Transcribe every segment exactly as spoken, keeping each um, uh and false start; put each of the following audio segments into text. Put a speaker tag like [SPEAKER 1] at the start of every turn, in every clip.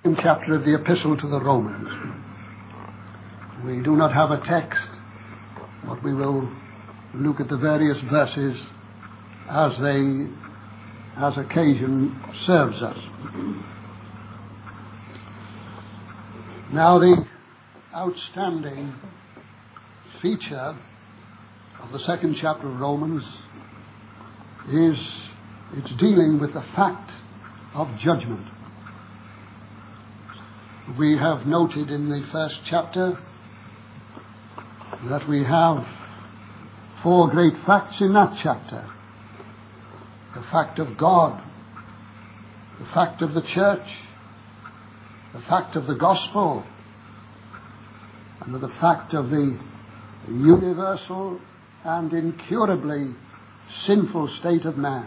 [SPEAKER 1] In chapter of the Epistle to the Romans. We do not have a text, but we will look at the various verses as they, as occasion serves us. Now, the outstanding feature of the second chapter of Romans is its dealing with the fact of judgment. We have noted in the first chapter that we have four great facts in that chapter. The fact of God, the fact of the church, the fact of the gospel, and the fact of the universal and incurably sinful state of man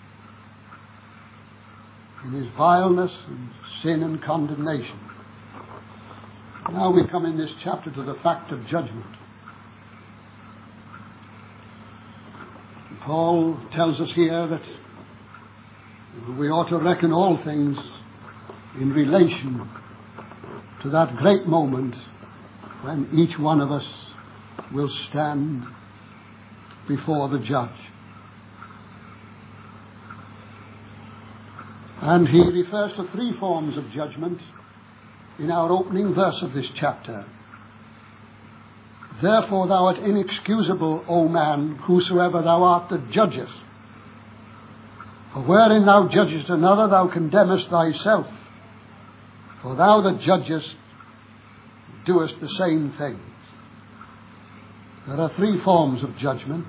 [SPEAKER 1] in his vileness and sin and condemnation. Now we come in this chapter to the fact of judgment. Paul tells us here that we ought to reckon all things in relation to that great moment when each one of us will stand before the judge. And he refers to three forms of judgment in our opening verse of this chapter. Therefore thou art inexcusable, O man, whosoever thou art that judgest. For wherein thou judgest another, thou condemnest thyself. For thou that judgest doest the same things. There are three forms of judgment,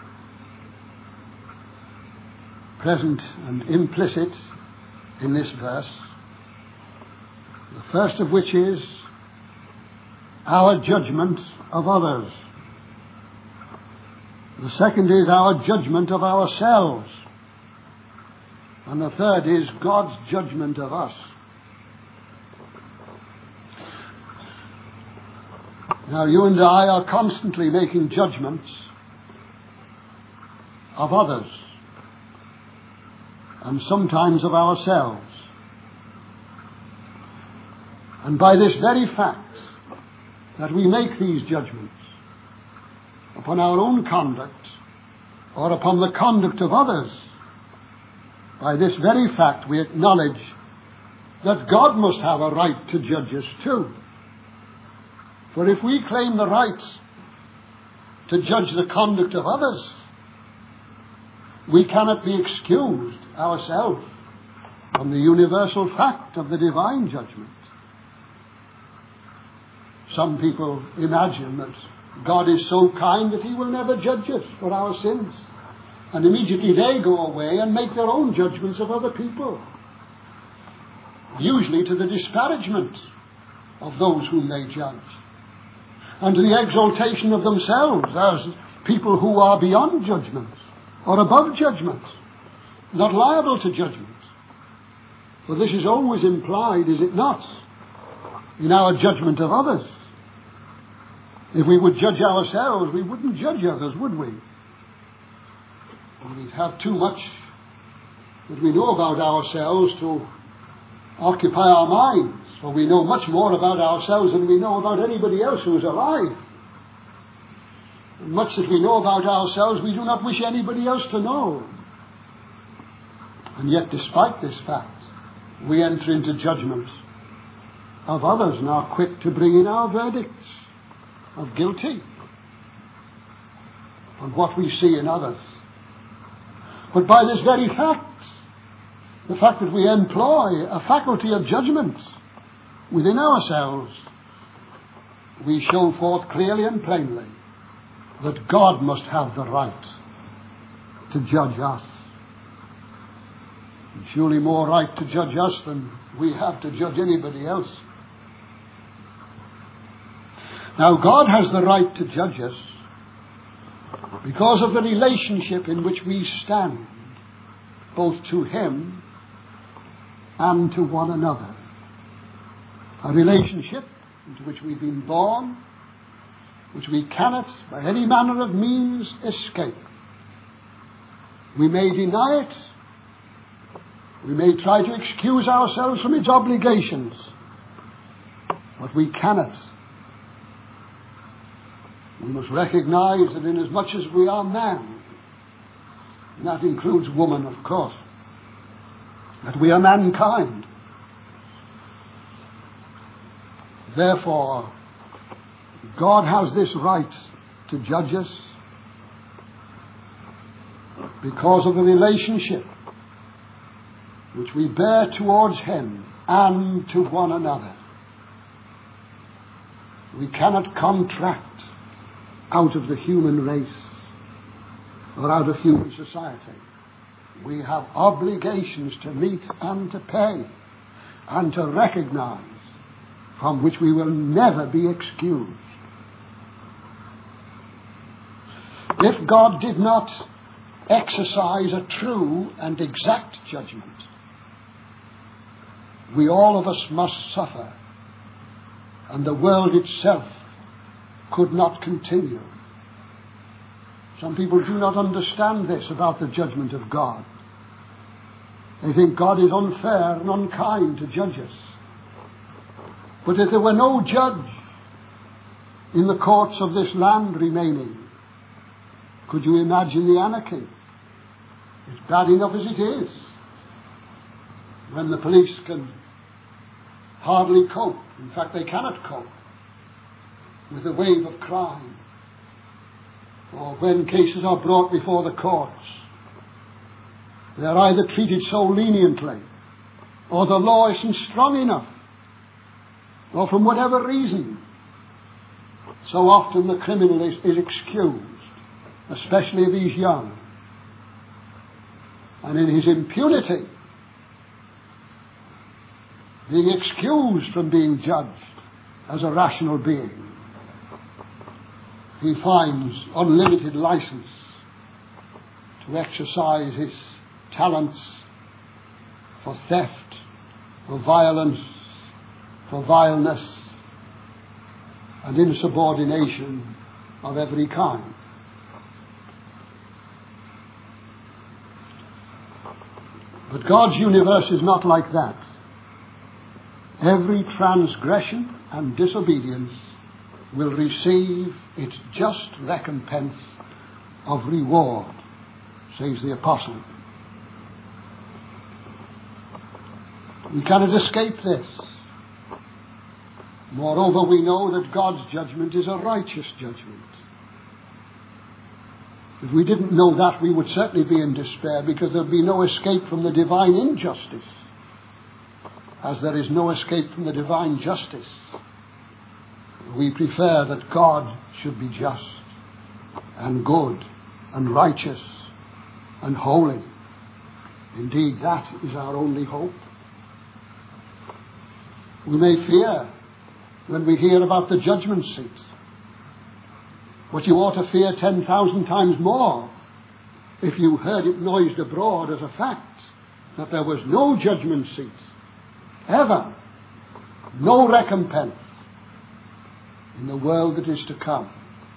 [SPEAKER 1] present and implicit in this verse. The first of which is our judgment of others. The second is our judgment of ourselves. And the third is God's judgment of us. Now, you and I are constantly making judgments of others, and sometimes of ourselves. And by this very fact that we make these judgments upon our own conduct or upon the conduct of others, by this very fact we acknowledge that God must have a right to judge us too. For if we claim the right to judge the conduct of others, we cannot be excused ourselves from the universal fact of the divine judgment. Some people imagine that God is so kind that he will never judge us for our sins. And immediately they go away and make their own judgments of other people, usually to the disparagement of those whom they judge, and to the exaltation of themselves as people who are beyond judgment or above judgment, not liable to judgment. For this is always implied, is it not, in our judgment of others. If we would judge ourselves, we wouldn't judge others, would we? We'd have too much that we know about ourselves to occupy our minds, for we know much more about ourselves than we know about anybody else who is alive. And much that we know about ourselves we do not wish anybody else to know. And yet, despite this fact, we enter into judgment of others and are quick to bring in our verdicts of guilty on what we see in others. But by this very fact, the fact that we employ a faculty of judgment within ourselves, we show forth clearly and plainly that God must have the right to judge us. And surely more right to judge us than we have to judge anybody else. Now, God has the right to judge us because of the relationship in which we stand, both to him and to one another. A relationship into which we've been born, which we cannot by any manner of means escape. We may deny it, We may try to excuse ourselves from its obligations, but we cannot. We must recognize that inasmuch as we are man, and that includes woman, of course, that we are mankind. Therefore, God has this right to judge us because of the relationship which we bear towards Him and to one another. We cannot contract out of the human race or out of human society. We have obligations to meet and to pay and to recognize, from which we will never be excused. If God did not exercise a true and exact judgment, we all of us must suffer, and the world itself could not continue. Some people do not understand this about the judgment of God. They think God is unfair and unkind to judge us. But if there were no judge in the courts of this land remaining, could you imagine the anarchy? It's bad enough as it is, when the police can hardly cope. In fact, they cannot cope with the wave of crime, or when cases are brought before the courts. They are either treated so leniently, or the law isn't strong enough, or from whatever reason. So often the criminal is, is excused, especially if he's young. And in his impunity, being excused from being judged as a rational being, he finds unlimited license to exercise his talents for theft, for violence, for vileness, and insubordination of every kind. But God's universe is not like that. Every transgression and disobedience will receive its just recompense of reward, says the apostle. We cannot escape this. Moreover, we know that God's judgment is a righteous judgment. If we didn't know that, we would certainly be in despair, because there would be no escape from the divine injustice, as there is no escape from the divine justice. We prefer that God should be just and good and righteous and holy. Indeed, that is our only hope. We may fear when we hear about the judgment seat, but you ought to fear ten thousand times more if you heard it noised abroad as a fact that there was no judgment seat, ever, no recompense in the world that is to come.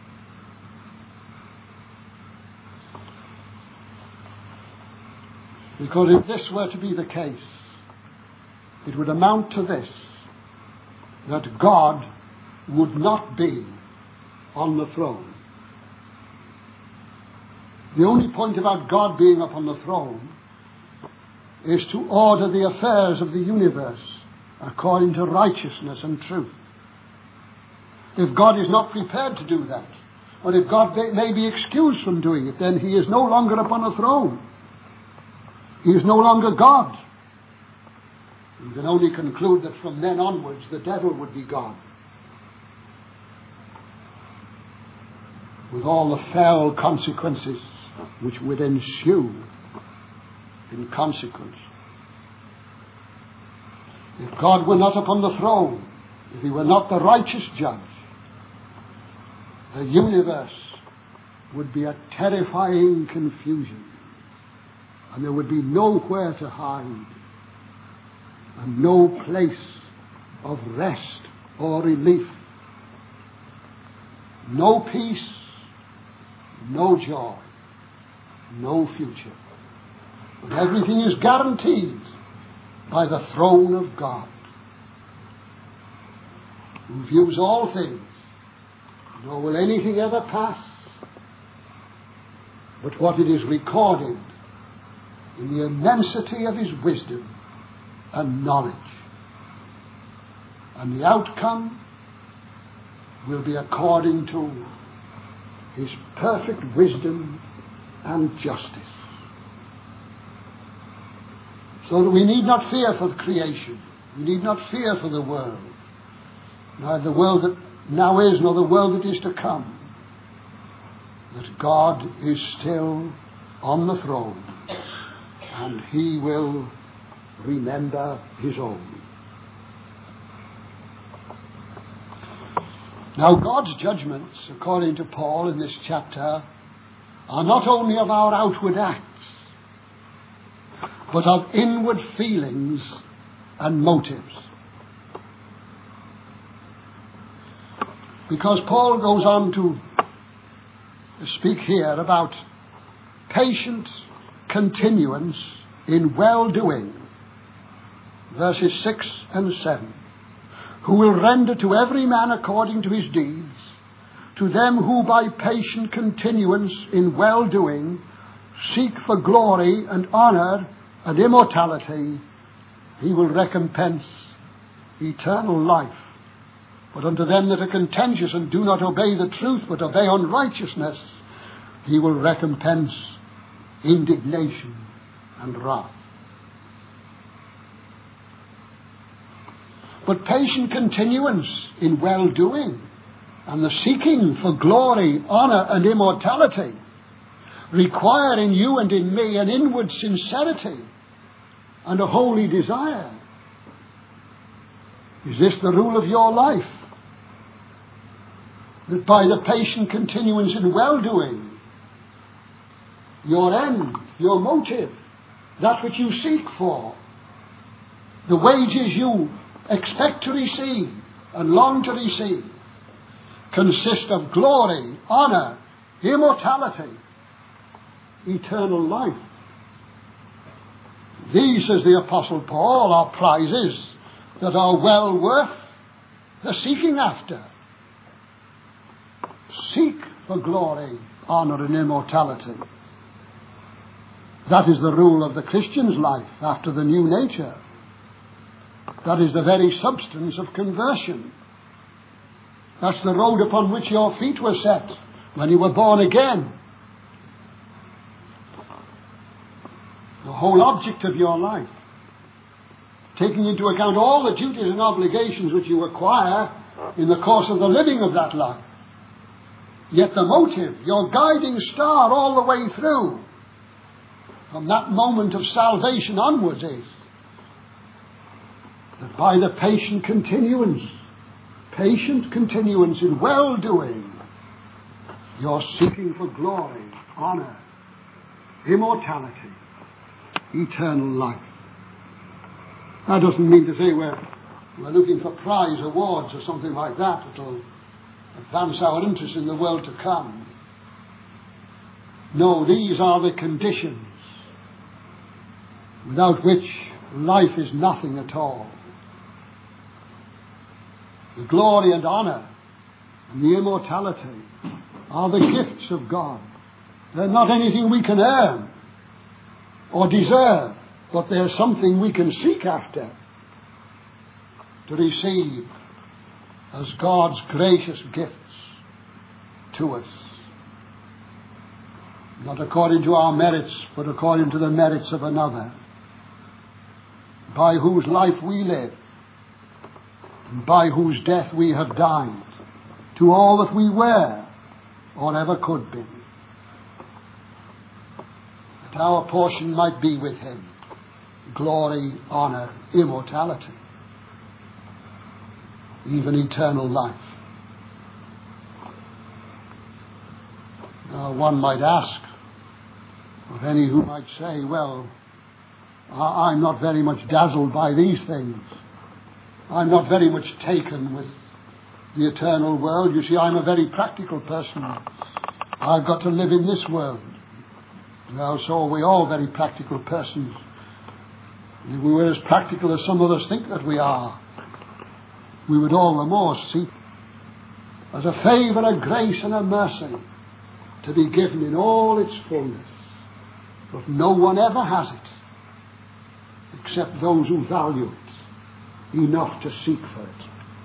[SPEAKER 1] Because if this were to be the case, it would amount to this: that God would not be on the throne. The only point about God being upon the throne is to order the affairs of the universe according to righteousness and truth. If God is not prepared to do that, or if God may be excused from doing it, then He is no longer upon the throne. He is no longer God. We can only conclude that from then onwards the devil would be God, with all the foul consequences which would ensue in consequence. If God were not upon the throne, if He were not the righteous judge, the universe would be a terrifying confusion, and there would be nowhere to hide, and no place of rest or relief, no peace, no joy, no future. And everything is guaranteed by the throne of God, who views all things, nor will anything ever pass but what it is recorded in the immensity of his wisdom and knowledge. And the outcome will be according to his perfect wisdom and justice. So that we need not fear for the creation. We need not fear for the world. Neither the world that now is, nor the world that is to come. That God is still on the throne, and he will remember his own. Now, God's judgments, according to Paul in this chapter, are not only of our outward acts, but of inward feelings and motives. Because Paul goes on to speak here about patient continuance in well-doing, verses six and seven, who will render to every man according to his deeds, to them who by patient continuance in well-doing seek for glory and honour and immortality, he will recompense eternal life. But unto them that are contentious and do not obey the truth, but obey unrighteousness, he will recompense indignation and wrath. But patient continuance in well-doing and the seeking for glory, honour and immortality require in you and in me an inward sincerity and a holy desire. Is this the rule of your life? That by the patient continuance in well-doing, your end, your motive, that which you seek for, the wages you expect to receive and long to receive, consist of glory, honour, immortality, eternal life. These, says the Apostle Paul, are prizes that are well worth the seeking after. Seek for glory, honour and immortality. That is the rule of the Christian's life after the new nature. That is the very substance of conversion. That's the road upon which your feet were set when you were born again. The whole object of your life, taking into account all the duties and obligations which you acquire in the course of the living of that life. Yet the motive, your guiding star all the way through, from that moment of salvation onwards, is that by the patient continuance, patient continuance in well-doing, you're seeking for glory, honour, immortality, eternal life. That doesn't mean to say we're, we're looking for prize awards or something like that that'll advance our interest in the world to come. No, these are the conditions without which life is nothing at all. The glory and honour and the immortality are the gifts of God. They're not anything we can earn or deserve, but they're something we can seek after to receive as God's gracious gifts to us. Not according to our merits, but according to the merits of another, by whose life we live, and by whose death we have died, to all that we were or ever could be, that our portion might be with him, glory, honour, immortality, even eternal life. Now, one might ask of any who might say, well, I'm not very much dazzled by these things. I'm not very much taken with the eternal world. You see, I'm a very practical person. I've got to live in this world. Well, so are we all very practical persons. And if we were as practical as some of us think that we are, we would all the more seek as a favour, a grace and a mercy to be given in all its fullness. But no one ever has it except those who value it enough to seek for it.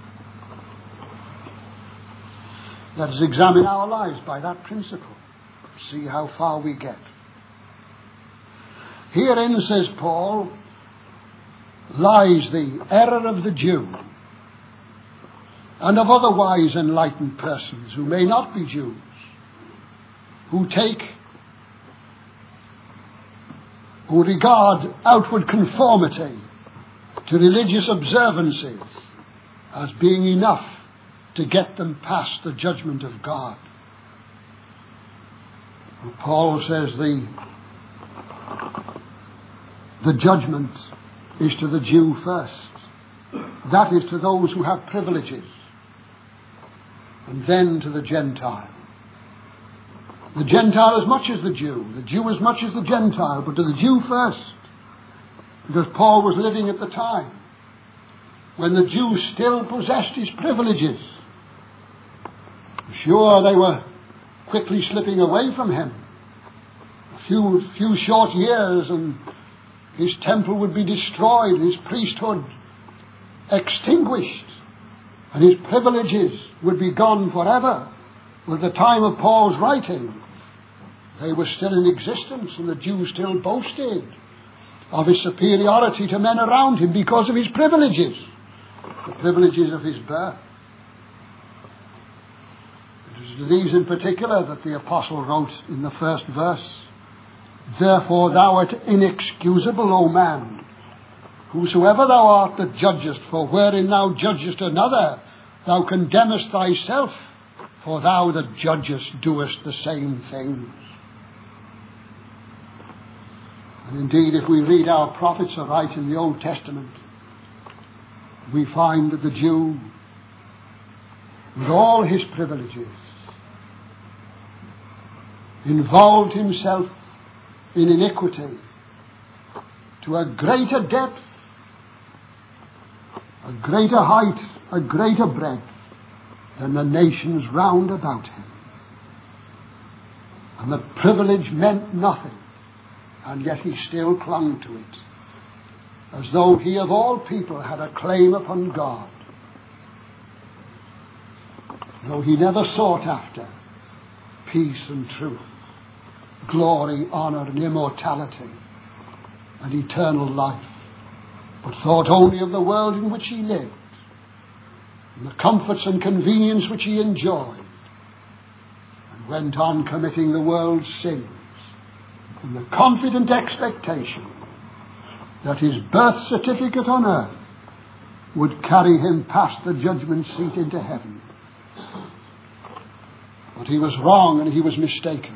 [SPEAKER 1] Let us examine our lives by that principle. See how far we get. Herein, says Paul, lies the error of the Jew and of otherwise enlightened persons who may not be Jews, who take, who regard outward conformity to religious observances as being enough to get them past the judgment of God. And Paul says the, the judgment is to the Jew first. That is to those who have privileges. And then to the Gentile. The Gentile as much as the Jew. The Jew as much as the Gentile. But to the Jew first. Because Paul was living at the time when the Jew still possessed his privileges. Sure, they were quickly slipping away from him. A few, few short years and his temple would be destroyed, his priesthood extinguished, and his privileges would be gone forever. But at the time of Paul's writing, they were still in existence, and the Jew still boasted of his superiority to men around him because of his privileges, the privileges of his birth. It was to these in particular that the apostle wrote in the first verse, "Therefore thou art inexcusable, O man, whosoever thou art that judgest, for wherein thou judgest another, thou condemnest thyself, for thou that judgest doest the same things." And indeed, if we read our prophets aright in the Old Testament, we find that the Jew, with all his privileges, involved himself in iniquity to a greater depth, a greater height, a greater breadth than the nations round about him. And the privilege meant nothing, and yet he still clung to it, as though he of all people had a claim upon God, though he never sought after peace and truth, glory, honour and immortality and eternal life, but thought only of the world in which he lived, and the comforts and convenience which he enjoyed, and went on committing the world's sins in the confident expectation that his birth certificate on earth would carry him past the judgment seat into heaven. But he was wrong and he was mistaken.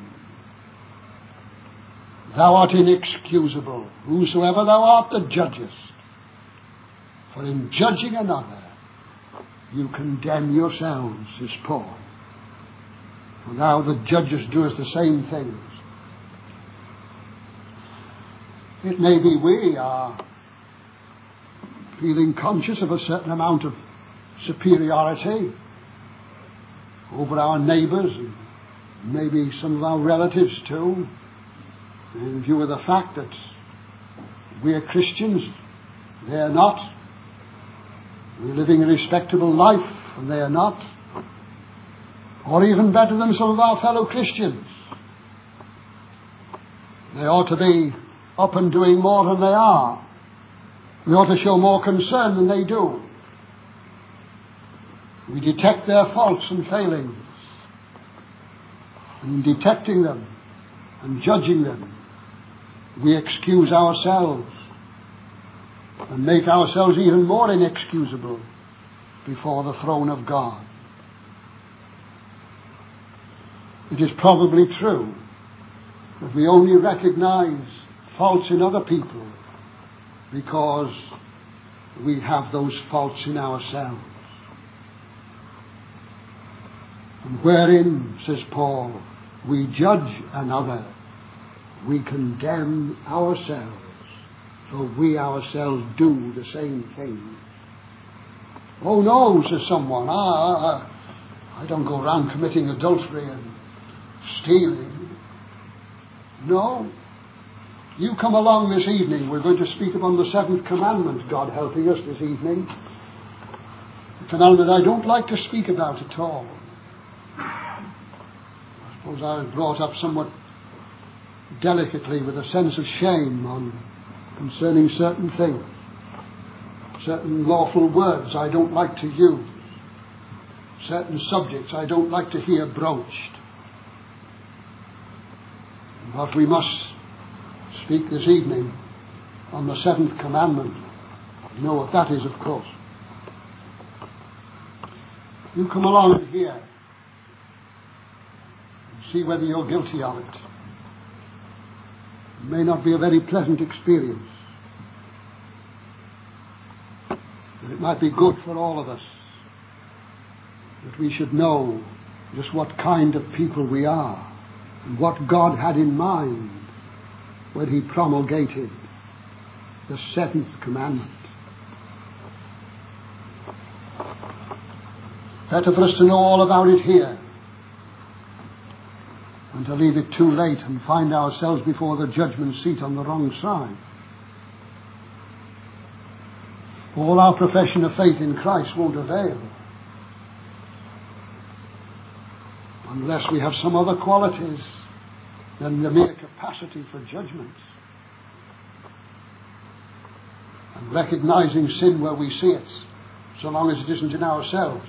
[SPEAKER 1] Thou art inexcusable, whosoever thou art that judgest. For in judging another, you condemn yourselves, says Paul. For thou that judgest doest the same things. It may be we are feeling conscious of a certain amount of superiority over our neighbours and maybe some of our relatives too, in view of the fact that we are Christians, they are not. We're living a respectable life and they are not. Or even better than some of our fellow Christians. They ought to be up and doing more than they are. We ought to show more concern than they do. We detect their faults and failings. And in detecting them and judging them, we excuse ourselves and make ourselves even more inexcusable before the throne of God. It is probably true that we only recognize faults in other people because we have those faults in ourselves. And wherein, says Paul, we judge another, we condemn ourselves So we ourselves do the same thing. Oh no, says someone, ah, I don't go around committing adultery and stealing. No. You come along this evening. We're going to speak upon the seventh commandment, God helping us this evening. A commandment I don't like to speak about at all. I suppose I was brought up somewhat delicately with a sense of shame on concerning certain things. Certain lawful words I don't like to use. Certain subjects I don't like to hear broached. But we must speak this evening on the seventh commandment. You know what that is, of course. You come along and hear and see whether you're guilty of it. It may not be a very pleasant experience, but it might be good for all of us that we should know just what kind of people we are and what God had in mind when He promulgated the seventh commandment. Better for us to know all about it here than to leave it too late and find ourselves before the judgment seat on the wrong side. All our profession of faith in Christ won't avail unless we have some other qualities than the mere capacity for judgment. And recognizing sin where we see it, so long as it isn't in ourselves.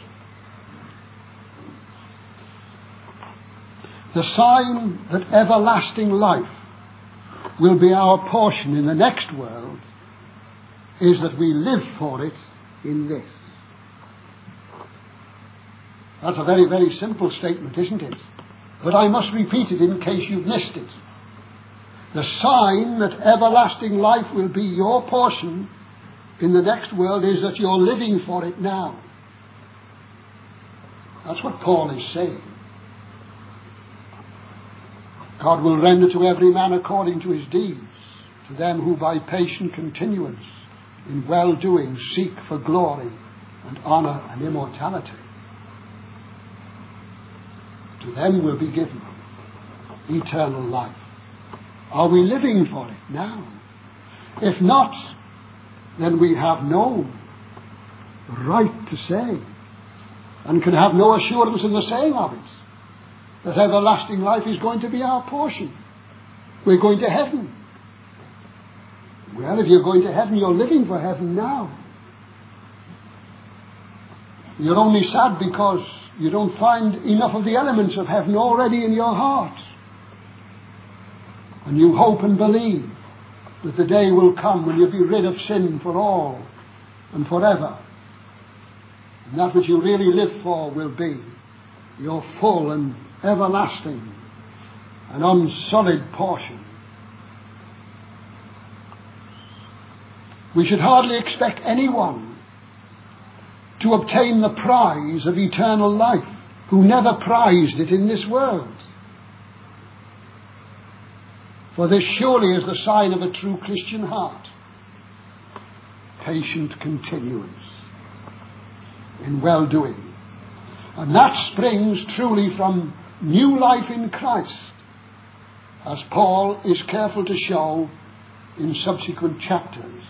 [SPEAKER 1] The sign that everlasting life will be our portion in the next world is that we live for it in this. That's a very, very simple statement, isn't it? But I must repeat it in case you've missed it. The sign that everlasting life will be your portion in the next world is that you're living for it now. That's what Paul is saying. God will render to every man according to his deeds, to them who by patient continuance in well-doing seek for glory and honour and immortality. To them will be given eternal life. Are we living for it now? If not, then we have no right to say, and can have no assurance in the saying of it, that everlasting life is going to be our portion. We're going to heaven. Well, if you're going to heaven, you're living for heaven now. You're only sad because you don't find enough of the elements of heaven already in your heart. And you hope and believe that the day will come when you'll be rid of sin for all and forever. And that which you really live for will be your full and everlasting and unsullied portion. We should hardly expect anyone to obtain the prize of eternal life who never prized it in this world. For this surely is the sign of a true Christian heart. Patient continuance in well-doing. And that springs truly from new life in Christ, as Paul is careful to show in subsequent chapters.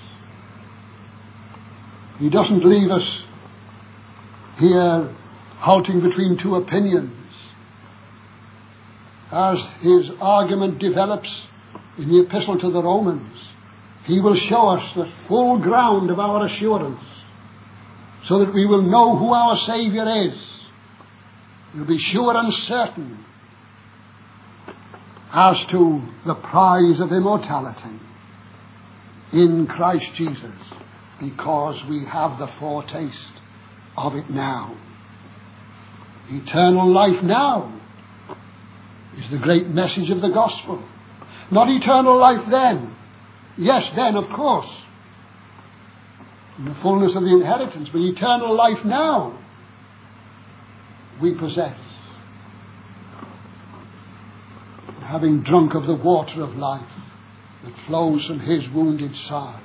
[SPEAKER 1] He doesn't leave us here halting between two opinions. As his argument develops in the epistle to the Romans, he will show us the full ground of our assurance, so that we will know who our Saviour is. We'll be sure and certain as to the prize of immortality in Christ Jesus, because we have the foretaste of it now. Eternal life now is the great message of the gospel. Not eternal life then. Yes, then, of course, in the fullness of the inheritance, but eternal life now we possess. Having drunk of the water of life, that flows from his wounded side.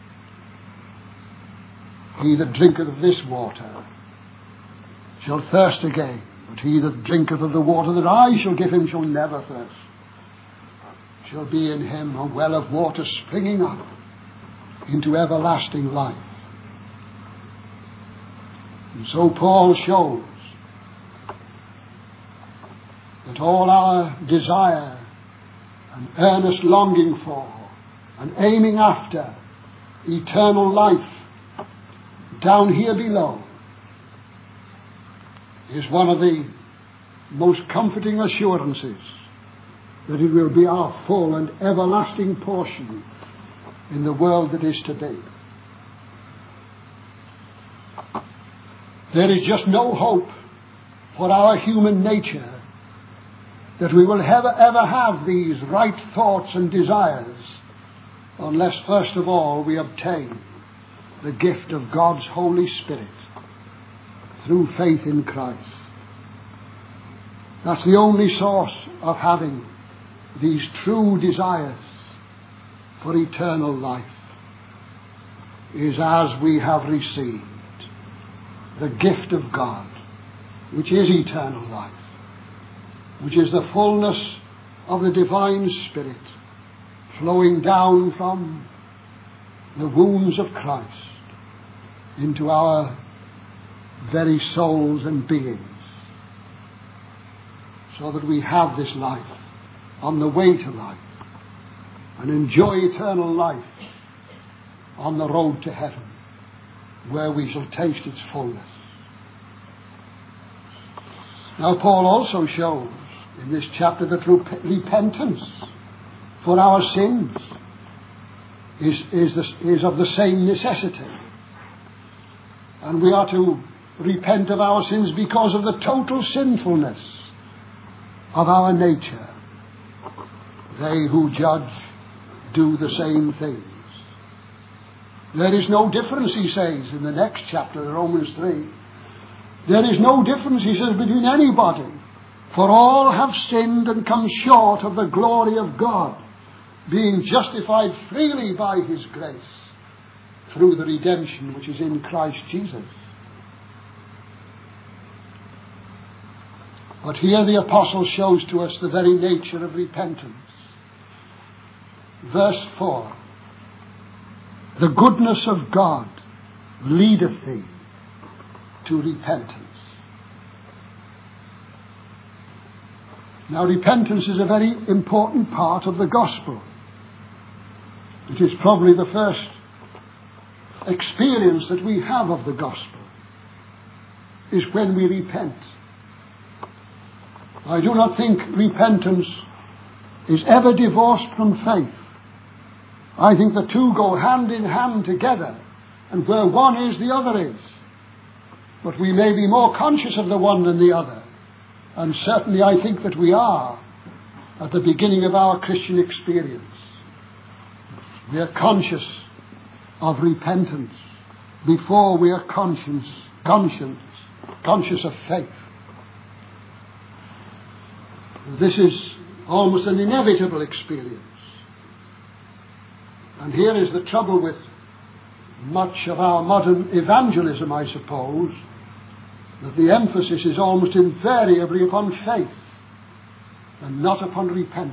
[SPEAKER 1] He that drinketh of this water shall thirst again, but he that drinketh of the water that I shall give him shall never thirst. Shall be in him a well of water springing up into everlasting life. And so Paul shows that all our desire and earnest longing for and aiming after eternal life down here below is one of the most comforting assurances that it will be our full and everlasting portion in the world that is to be. There is just no hope for our human nature that we will ever, ever have these right thoughts and desires unless first of all we obtain the gift of God's Holy Spirit through faith in Christ. That's the only source of having these true desires for eternal life, is as we have received the gift of God, which is eternal life, which is the fullness of the divine Spirit flowing down from the wounds of Christ into our very souls and beings, so that we have this life on the way to life and enjoy eternal life on the road to heaven, where we shall taste its fullness. Now Paul also shows in this chapter that rep- repentance for our sins is, is, the, is of the same necessity. And we are to repent of our sins because of the total sinfulness of our nature. They who judge do the same things. There is no difference, he says in the next chapter, Romans three. There is no difference, he says, between anybody. For all have sinned and come short of the glory of God, being justified freely by his grace through the redemption which is in Christ Jesus. But here the apostle shows to us the very nature of repentance. Verse four. The goodness of God leadeth thee to repentance. Now, repentance is a very important part of the gospel. It is probably the first experience that we have of the gospel, is when we repent. I do not think repentance is ever divorced from faith. I think the two go hand in hand together, and where one is, the other is. But we may be more conscious of the one than the other. And certainly I think that we are at the beginning of our Christian experience. We are conscious of repentance before we are conscious, conscious, conscious of faith. This is almost an inevitable experience. And here is the trouble with much of our modern evangelism, I suppose, that the emphasis is almost invariably upon faith and not upon repentance.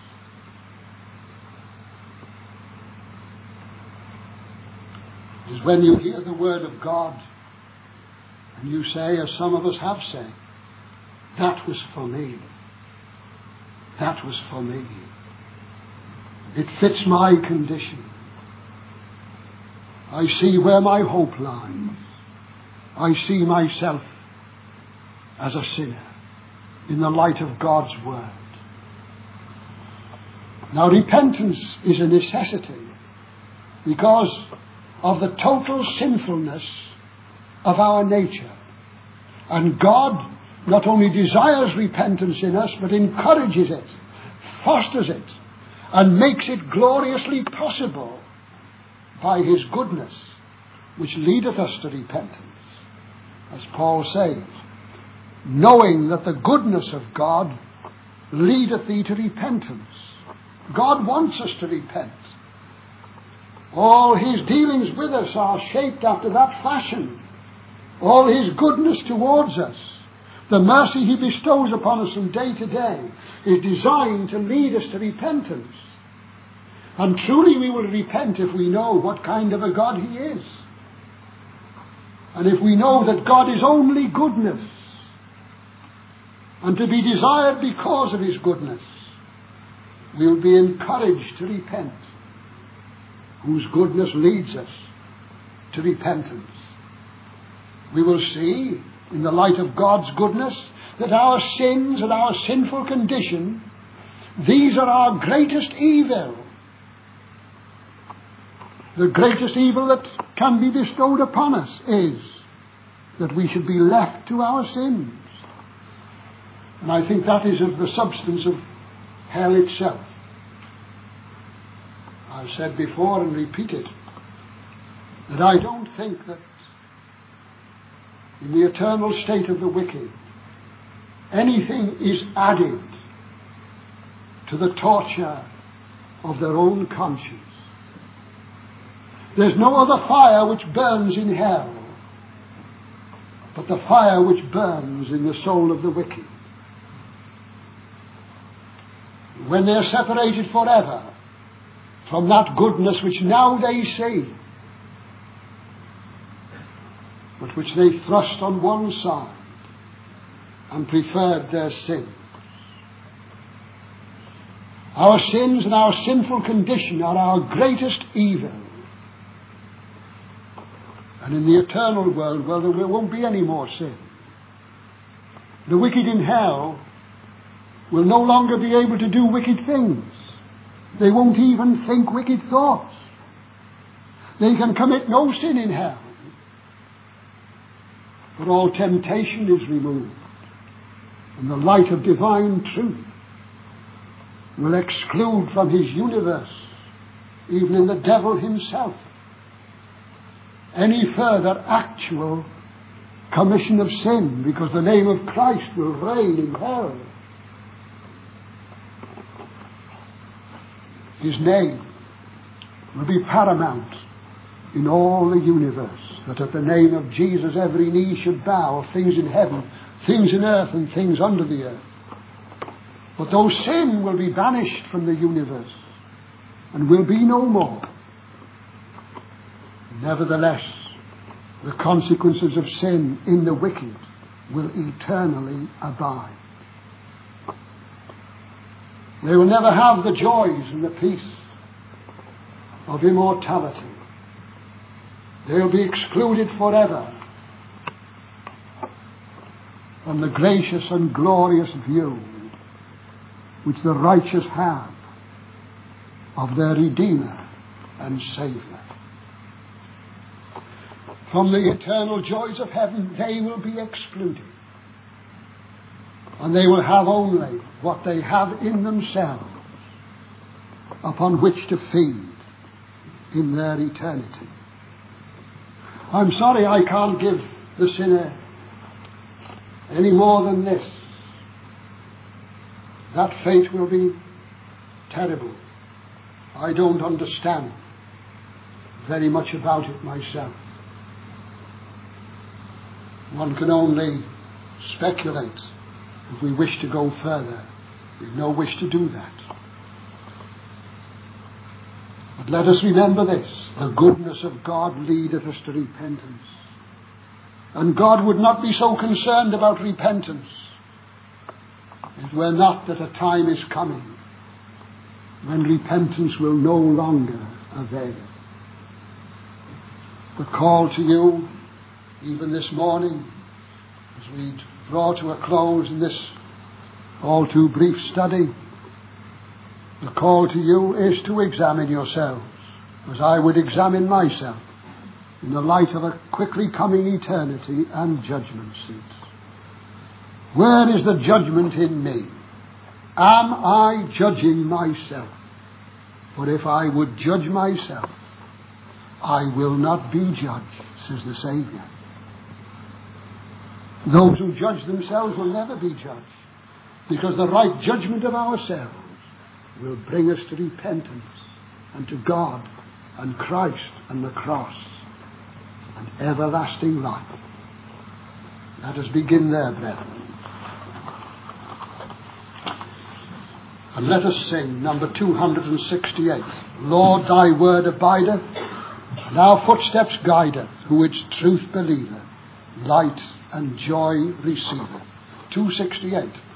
[SPEAKER 1] It is when you hear the word of God and you say, as some of us have said, that was for me. That was for me. It fits my condition. I see where my hope lies. I see myself as a sinner in the light of God's word. Now, repentance is a necessity because of the total sinfulness of our nature. And God not only desires repentance in us, but encourages it, fosters it, and makes it gloriously possible by his goodness, which leadeth us to repentance. As Paul says, knowing that the goodness of God leadeth thee to repentance. God wants us to repent. All his dealings with us are shaped after that fashion. All his goodness towards us, the mercy he bestows upon us from day to day, is designed to lead us to repentance. And truly we will repent if we know what kind of a God he is. And if we know that God is only goodness, and to be desired because of his goodness, we'll be encouraged to repent, whose goodness leads us to repentance. We will see, in the light of God's goodness, that our sins and our sinful condition, these are our greatest evil. The greatest evil that can be bestowed upon us is that we should be left to our sins. And I think that is of the substance of hell itself. I've said before and repeat it, that I don't think that in the eternal state of the wicked anything is added to the torture of their own conscience. There's no other fire which burns in hell but the fire which burns in the soul of the wicked. When they're separated forever from that goodness which now they see, but which they thrust on one side and preferred their sins. Our sins and our sinful condition are our greatest evil. And in the eternal world, well, there won't be any more sin. The wicked in hell will no longer be able to do wicked things. They won't even think wicked thoughts. They can commit no sin in hell. But all temptation is removed, and the light of divine truth will exclude from his universe, even in the devil himself, any further actual commission of sin, because the name of Christ will reign in hell. His name will be paramount in all the universe, that at the name of Jesus every knee should bow, of things in heaven, things in earth, and things under the earth. But though sin will be banished from the universe and will be no more, nevertheless the consequences of sin in the wicked will eternally abide. They will never have the joys and the peace of immortality. They'll be excluded forever from the gracious and glorious view which the righteous have of their Redeemer and Saviour. From the eternal joys of heaven they will be excluded, and they will have only what they have in themselves upon which to feed in their eternity. I'm sorry I can't give the sinner any more than this. That fate will be terrible. I don't understand very much about it myself. One can only speculate. If we wish to go further, we've no wish to do that. But let us remember this: the goodness of God leadeth us to repentance. And God would not be so concerned about repentance if it were not that a time is coming when repentance will no longer avail. The call to you, even this morning, as we draw to a close in this all too brief study, the call to you is to examine yourselves, as I would examine myself, in the light of a quickly coming eternity and judgment seat. Where is the judgment in me? Am I judging myself? For if I would judge myself, I will not be judged, says the Saviour. Those who judge themselves will never be judged, because the right judgment of ourselves will bring us to repentance and to God and Christ and the cross and everlasting life. Let us begin there, brethren. And let us sing number two hundred sixty-eight. Lord, thy word abideth, and our footsteps guideth, who its truth believeth, light and joy receiveth. two sixty-eight.